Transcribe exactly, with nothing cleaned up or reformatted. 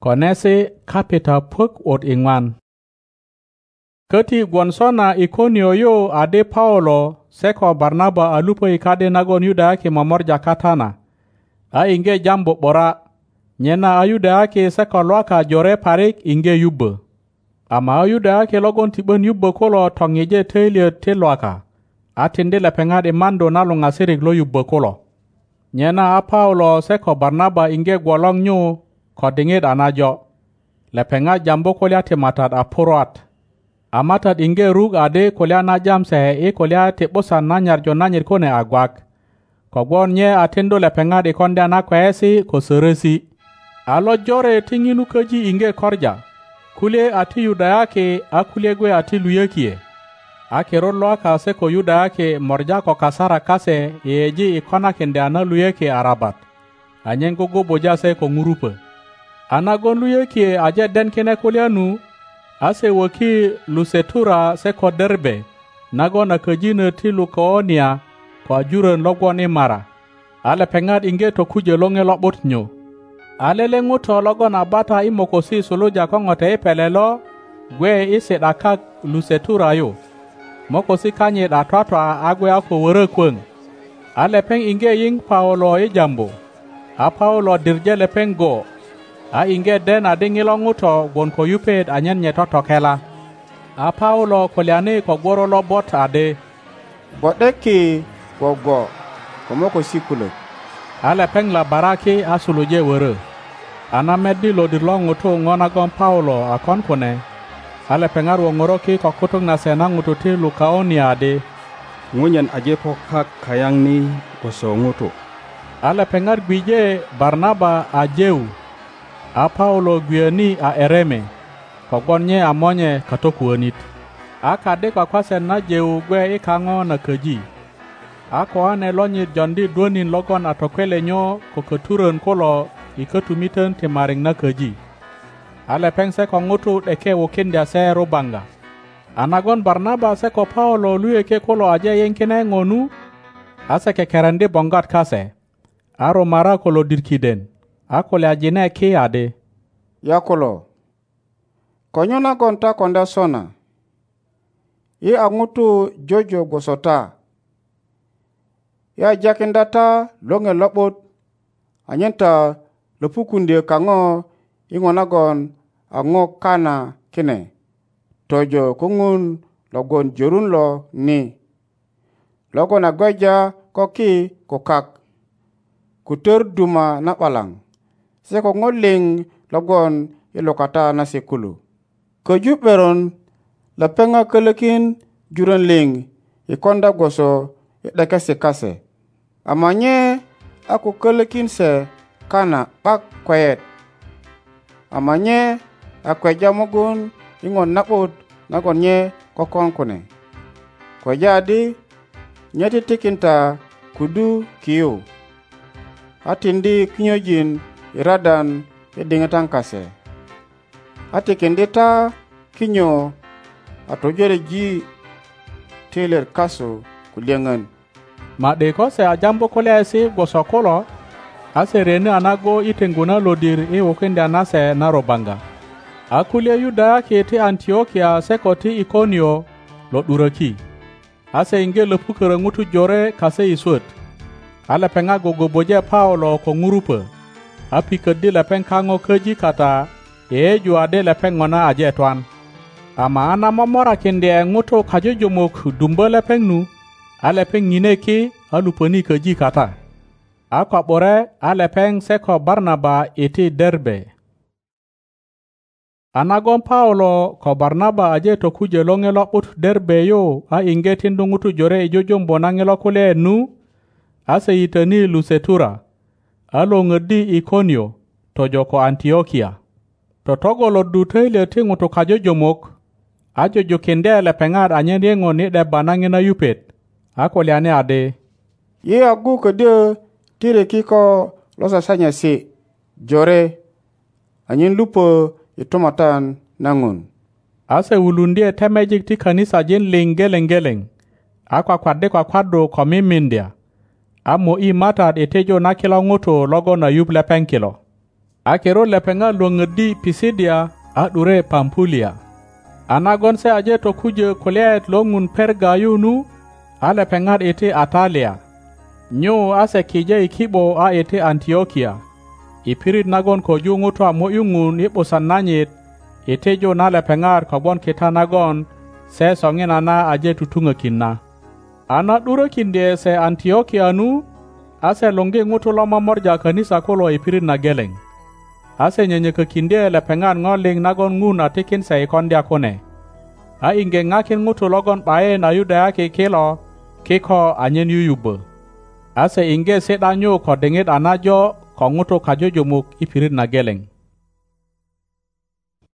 konesi kapita puk ot ingwan kati gwonsona Ikonio yo ade Paulo seko Barnaba alupo ikade nagon yuda yake mamorja katana a inge jambo bora nyena ayuda yake seko loaka jore parik inge yubbe ama ayuda yake logon tibon yubbe kolo tongeje telie teloaka atinde lepengade mando nalo ngasirik lo yubbe kolo nyena a Paulo seko Barnaba inge gwolong nyu kodingit anajo lepenga jambo kolya tematat apurat amatat inge rug ade kolya na jamse e kolya te bosan nanyar jo nanyir kone agwak kogwon nye atendo lepenga de konda na kwesi ko seresi alo jore tinginu kaji inge korja kule ati yuda yake akule gwe ati luyekie akero loaka se ko yuda yake morja ko kasara kase yeji ikona kende ana luyeke arabat anyengo go boja se ko ngurupe anagon luyeke aje den kene kulianu ase woki lusetura se ko derbe nagona kajine tilu koonia ko juren logwoni mara ale pengat inge to kuje longe lobot nyo ale lenguto logona bata imokosi suluja kongote ipelelo gwe ise dakak lusetura yo mokosi kanye da twatwa agwe ako were kweng ale peng inge ying Paulo e jambo a Paulo dirje le pengo a inge den adingi longuto gon ko yupet anyen nyetoto kela a Paulo kolyane ko goro lo bot ade bodeki gogo komoko sikule ale peng la baraki asuluje were ana meddi lo dirlonguto ngona gon Paulo akon kone ale pengar wo ngoroki ko kutung na sena ngutu ti Lukaonia ade ngunyen aje po kak kayang ni koso ngutu ale pengar bije Barnaba ajeu a Paulo gwieni a ereme ko gonye amonye katokuonit akade kwa kwasen na jeu gwe ikango na kaji ako ane lonyi jondi duonin logon atokwele nyo ko keturen kolo ikatumiten temaring na kaji ale peng se ko ngutu deke wokindia se rubanga anagon Barnaba se ko Paulo luyeke kolo aje yenkine ngonu ase ke kerende bongat kase aro mara kolo dirkiden akole ajine ke ade yakolo konyona gonta konda sona ye angutu jojo gosota ya jakendata longe lobot anyenta lopukunde kango ingonagon ango kana kine tojo kungun logon jorun lo ni logon agoja koki kokak kuter duma na palang se ko ngoling logon ilokata na sekulu ko juberon la penga kelekin juran ling ikonda goso idaka se kase amanye aku kelekin se kana pak kwet amanye akweja mogun ingon napot nagonye kokonkone kwejadi nyati tikinta kudu kiyo atindi kinyojin iradan edingatan kase atikindita kinyo atojere ji teler kaso kuliangan ma de ko se ajambo kole se gosokolo ase rene anago itenguna lodir e wokende anase na robanga akulia yuda ke te Antiochia sekoti Ikonio lo duraki ase inge le pukere ngutu jore kase isut ala penga gogo boje Paulo ko ngurupe api kedi le penkango keji kata e ju ade le pengona aje twan ama ana momora kende ngutu kajojomok dumbo le pengnu ala pengine ki aluponi keji kata akwa bore ale peng seko Barnaba iti Derbe anagon Paulo ko Barnaba aje to kuje longe loput Derbe yo a inge tindungutu jore ijojombo nangelo kule nu ase yitani Lusetura alo ngedi Ikonio to joko Antiochia to togo lo dutele tingutu kajojomok ajo jokende le pengar anyenyengo ni de banangina yupet akoliane ade ye agu kede tire kiko losa sanya si jore anyin lupo itomatan nangun ase wulundie temejik ti kanisa jen lengelengeleng akwa kwade kwa kwado komimindia amo i matad etejo nakilo nguto logo na yuble penkilo Akero lepenga luongedi Pisidia adure Pampulia. Anagon se aje to kuje kuliet longun Perga yunu a lepengat ete Atalia. Nyo ase kije ikibo a ete Antiokia. Ipirit nagon ko yungu to amo yungun ipo sananyit ete jo na lepengar kabon kita nagon se songin ana aje tutunga kinna. Ana duro kinde se Antiokia nu ase longe ngutu loma morja kanisa kolo ipirit na geleng. Ase nyenye ke kinde lepengar ngoling nagon ngun atikin se ikondia kone. A inge ngakin ngutu logon bae na yudaya ke kelo kiko anyen yuyube. Ase inge sedanyo ko dengit anajo ko ngutu kajo jomuk ipirit na geleng.